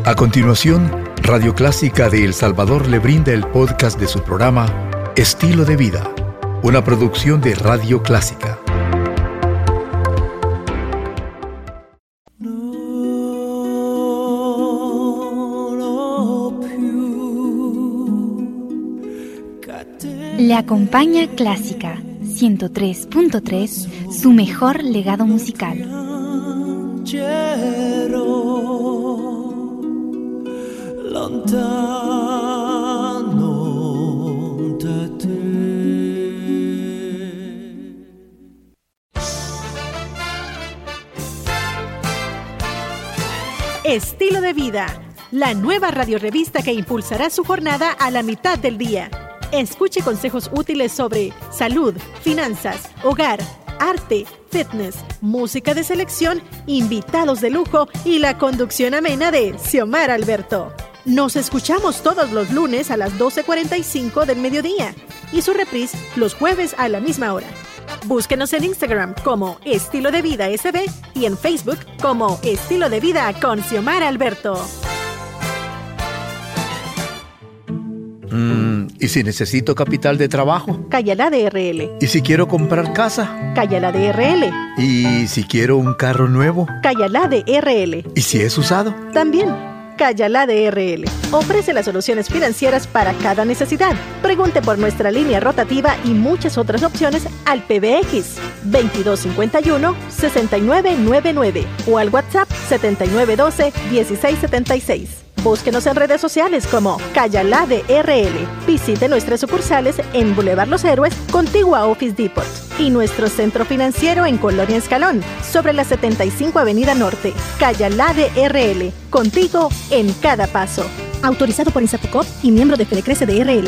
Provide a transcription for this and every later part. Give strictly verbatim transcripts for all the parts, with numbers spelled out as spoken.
A continuación, Radio Clásica de El Salvador le brinda el podcast de su programa Estilo de Vida, una producción de Radio Clásica. Le acompaña Clásica ciento tres punto tres, su mejor legado musical. Estilo de Vida, la nueva radiorevista que impulsará su jornada a la mitad del día. Escuche consejos útiles sobre salud, finanzas, hogar, arte, fitness, música de selección, invitados de lujo y la conducción amena de Xiomara Alberto. Nos escuchamos todos los lunes a las doce cuarenta y cinco del mediodía y su reprise los jueves a la misma hora. Búsquenos en Instagram como Estilo de Vida S B y en Facebook como Estilo de Vida con Xiomara Alberto. Mm, ¿y si necesito capital de trabajo? Calla D R L. ¿Y si quiero comprar casa? Calla D R L. ¿Y si quiero un carro nuevo? Calla D R L. ¿Y si es usado? También. Calla D R L. Ofrece las soluciones financieras para cada necesidad. Pregunte por nuestra línea rotativa y muchas otras opciones al P B X veintidós cincuenta y uno, sesenta y nueve noventa y nueve o al WhatsApp setenta y nueve doce, dieciséis setenta y seis. Búsquenos en redes sociales como Calla D R L. Visite nuestras sucursales en Boulevard Los Héroes, contiguo a Office Depot, y nuestro centro financiero en Colonia Escalón, sobre la setenta y cinco Avenida Norte. Calla D R L. Contigo en cada paso. Autorizado por Insapocop y miembro de Fedecrece D R L.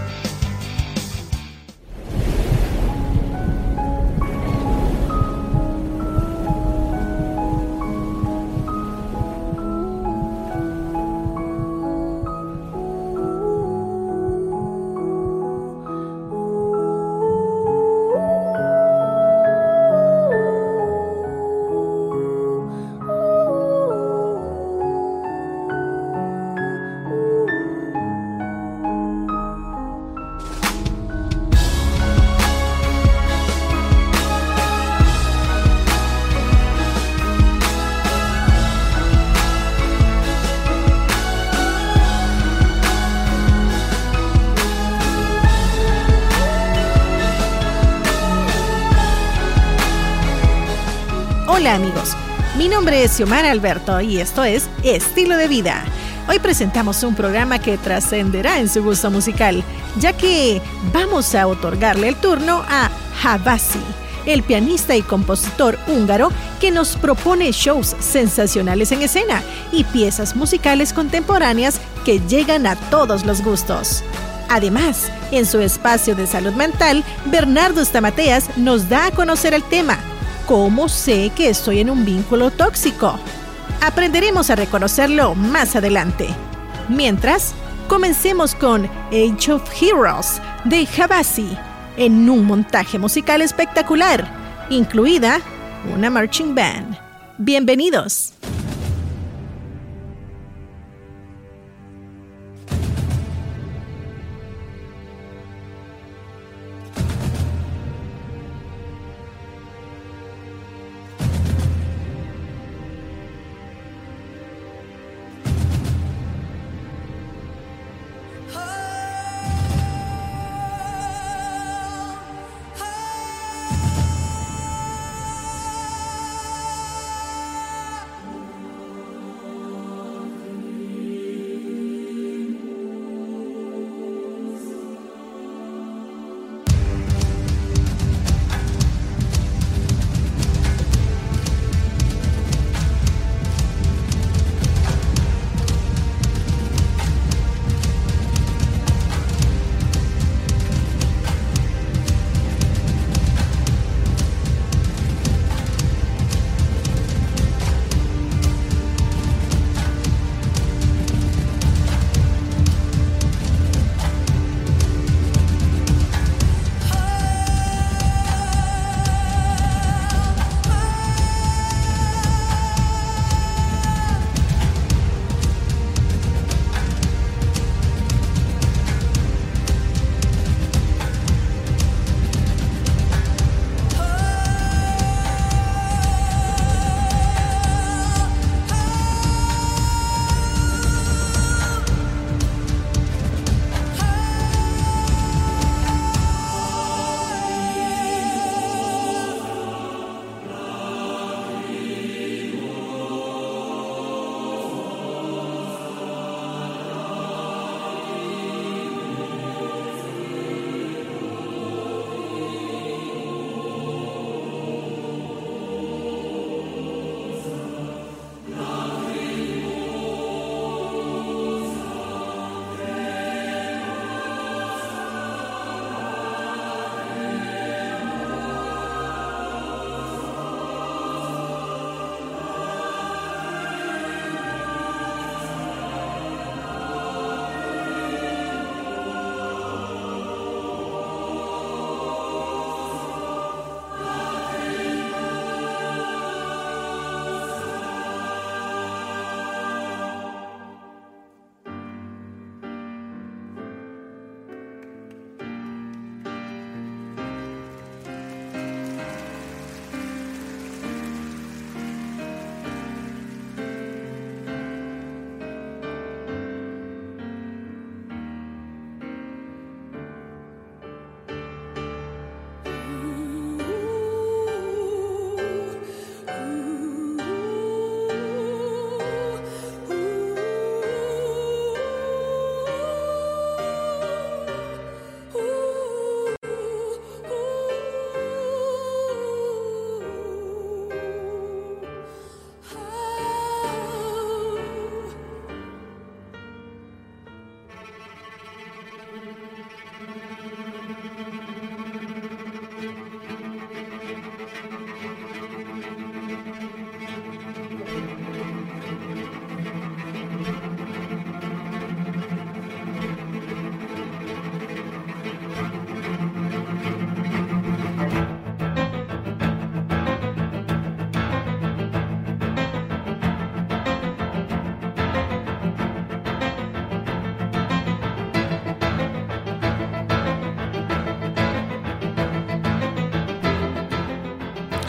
Hola amigos, mi nombre es Xiomara Alberto y esto es Estilo de Vida. Hoy presentamos un programa que trascenderá en su gusto musical, ya que vamos a otorgarle el turno a Havasi, el pianista y compositor húngaro que nos propone shows sensacionales en escena y piezas musicales contemporáneas que llegan a todos los gustos. Además, en su espacio de salud mental, Bernardo Stamateas nos da a conocer el tema ¿Cómo sé que estoy en un vínculo tóxico? Aprenderemos a reconocerlo más adelante. Mientras, comencemos con Age of Heroes de Havasi, en un montaje musical espectacular, incluida una marching band. ¡Bienvenidos!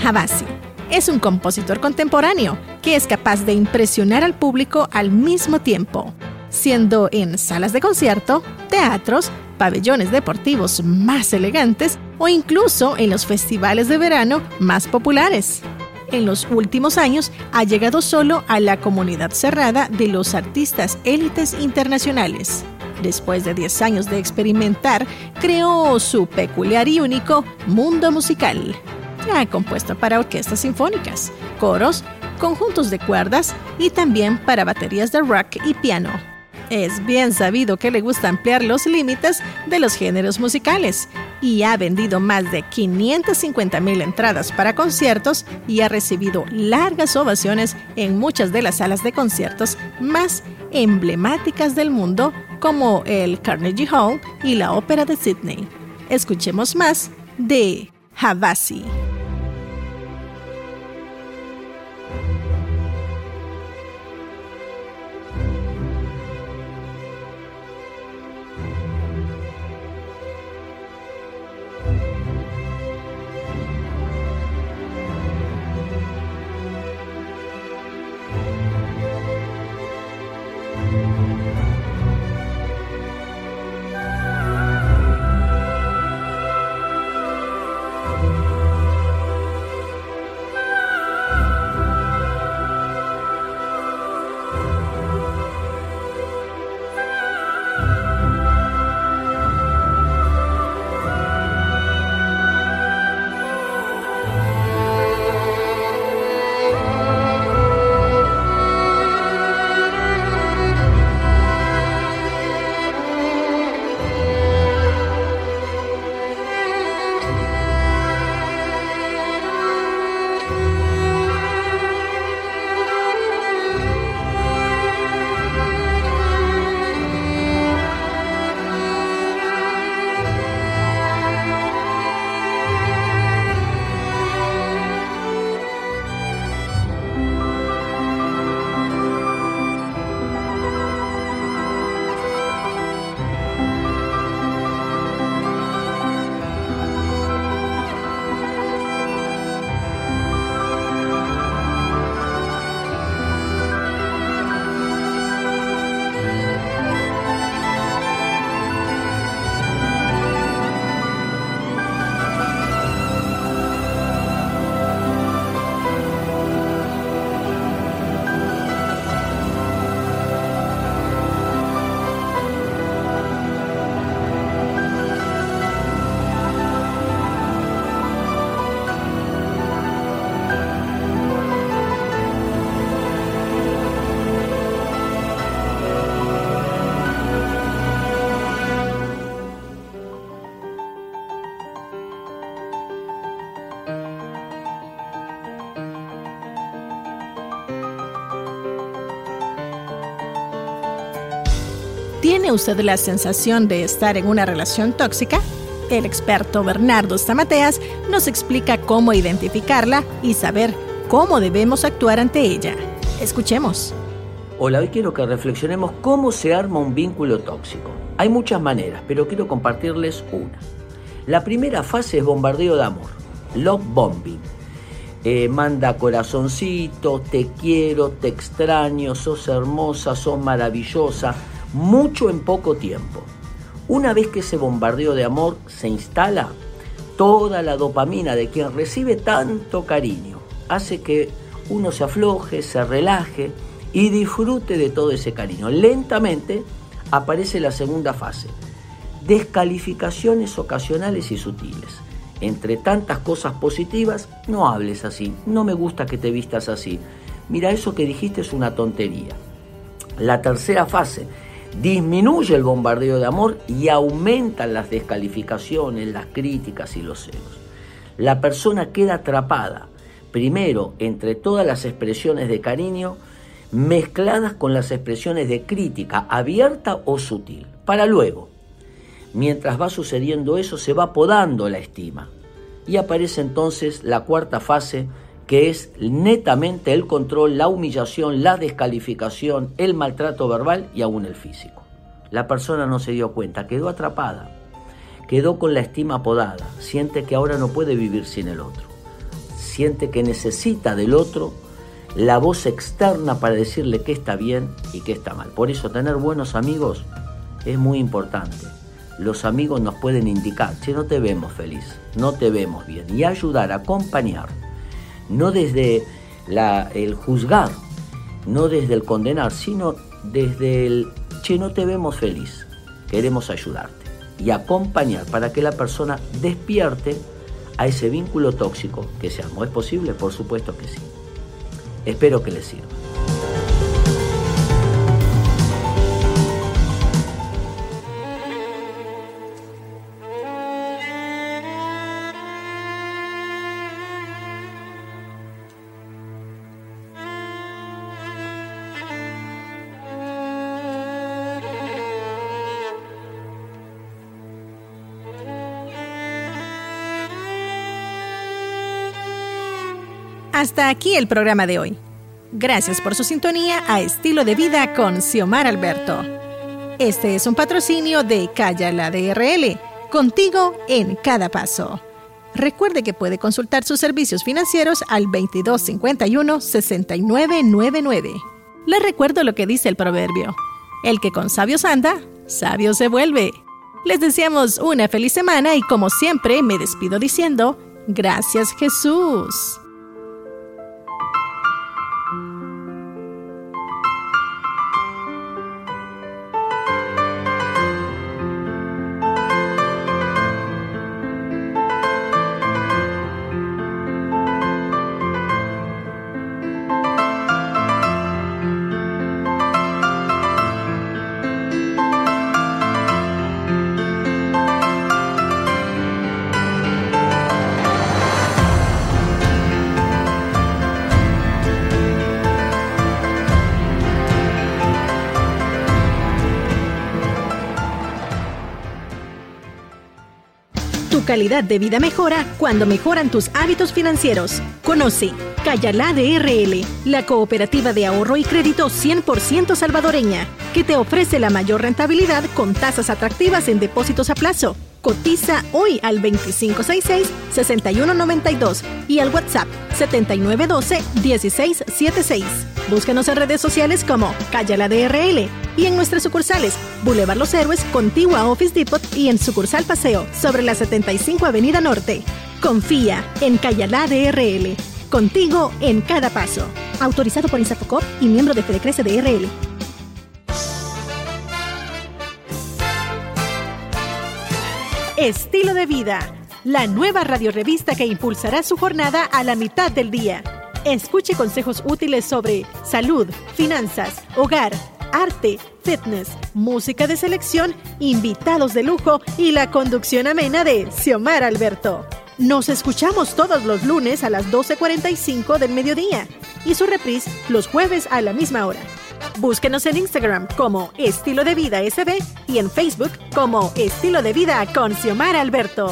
Havasi es un compositor contemporáneo que es capaz de impresionar al público al mismo tiempo, siendo en salas de concierto, teatros, pabellones deportivos más elegantes o incluso en los festivales de verano más populares. En los últimos años ha llegado solo a la comunidad cerrada de los artistas élites internacionales. Después de diez años de experimentar, creó su peculiar y único mundo musical. Ha compuesto para orquestas sinfónicas, coros, conjuntos de cuerdas y también para baterías de rock y piano. Es bien sabido que le gusta ampliar los límites de los géneros musicales y ha vendido más de quinientas cincuenta mil entradas para conciertos y ha recibido largas ovaciones en muchas de las salas de conciertos más emblemáticas del mundo, como el Carnegie Hall y la Ópera de Sydney. Escuchemos más de Havasi. ¿Tiene usted la sensación de estar en una relación tóxica? El experto Bernardo Stamateas nos explica cómo identificarla y saber cómo debemos actuar ante ella. Escuchemos. Hola, hoy quiero que reflexionemos cómo se arma un vínculo tóxico. Hay muchas maneras, pero quiero compartirles una. La primera fase es bombardeo de amor, love bombing. Eh, manda corazoncito, te quiero, te extraño, sos hermosa, sos maravillosa, mucho en poco tiempo. Una vez que ese bombardeo de amor se instala, toda la dopamina de quien recibe tanto cariño hace que uno se afloje, se relaje y disfrute de todo ese cariño. Lentamente aparece la segunda fase, descalificaciones ocasionales y sutiles. Entre tantas cosas positivas, no hables así, no me gusta que te vistas así, mira, eso que dijiste es una tontería. La tercera fase, disminuye el bombardeo de amor y aumentan las descalificaciones, las críticas y los celos. La persona queda atrapada, primero, entre todas las expresiones de cariño, mezcladas con las expresiones de crítica abierta o sutil, para luego, mientras va sucediendo eso, se va podando la estima y aparece entonces la cuarta fase, que es netamente el control, la humillación, la descalificación, el maltrato verbal y aún el físico. La persona no se dio cuenta, quedó atrapada, quedó con la estima podada, siente que ahora no puede vivir sin el otro. siente que necesita del otro la voz externa para decirle qué está bien y qué está mal. Por eso tener buenos amigos es muy importante. Los amigos nos pueden indicar, che, no te vemos feliz, no te vemos bien, y ayudar, acompañar, no desde la, el juzgar, no desde el condenar, sino desde el, che, no te vemos feliz, queremos ayudarte, y acompañar para que la persona despierte a ese vínculo tóxico que se armó. ¿Es posible? Por supuesto que sí. Espero que les sirva. Hasta aquí el programa de hoy. Gracias por su sintonía a Estilo de Vida con Xiomara Alberto. Este es un patrocinio de Calla D R L, contigo en cada paso. Recuerde que puede consultar sus servicios financieros al veintidós cincuenta y uno, sesenta y nueve noventa y nueve. Les recuerdo lo que dice el proverbio: el que con sabios anda, sabio se vuelve. Les deseamos una feliz semana y, como siempre, me despido diciendo: gracias, Jesús. Tu calidad de vida mejora cuando mejoran tus hábitos financieros. Conoce Calla D R L, la cooperativa de ahorro y crédito cien por ciento salvadoreña, que te ofrece la mayor rentabilidad con tasas atractivas en depósitos a plazo. Cotiza hoy al veinticinco sesenta y seis, sesenta y uno noventa y dos y al WhatsApp setenta y nueve doce, dieciséis setenta y seis. Búscanos en redes sociales como Calla D R L y en nuestras sucursales Boulevard Los Héroes, contigua a Office Depot, y en sucursal Paseo, sobre la setenta y cinco Avenida Norte. Confía en Calla D R L, contigo en cada paso. Autorizado por Insafocop y miembro de Fedecrece D R L. Estilo de Vida, la nueva radiorevista que impulsará su jornada a la mitad del día. Escuche consejos útiles sobre salud, finanzas, hogar, arte, fitness, música de selección, invitados de lujo y la conducción amena de Xiomara Alberto. Nos escuchamos todos los lunes a las doce cuarenta y cinco del mediodía y su reprise los jueves a la misma hora. Búsquenos en Instagram como Estilo de Vida S B y en Facebook como Estilo de Vida con Xiomara Alberto.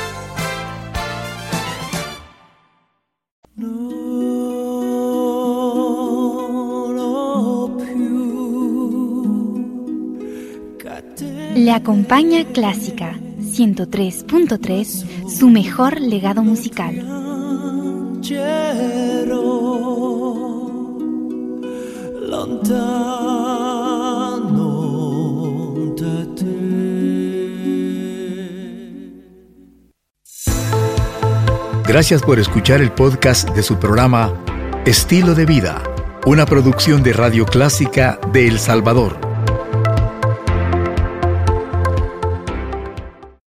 Le acompaña Clásica ciento tres punto tres, su mejor legado musical. Gracias por escuchar el podcast de su programa Estilo de Vida, una producción de Radio Clásica de El Salvador.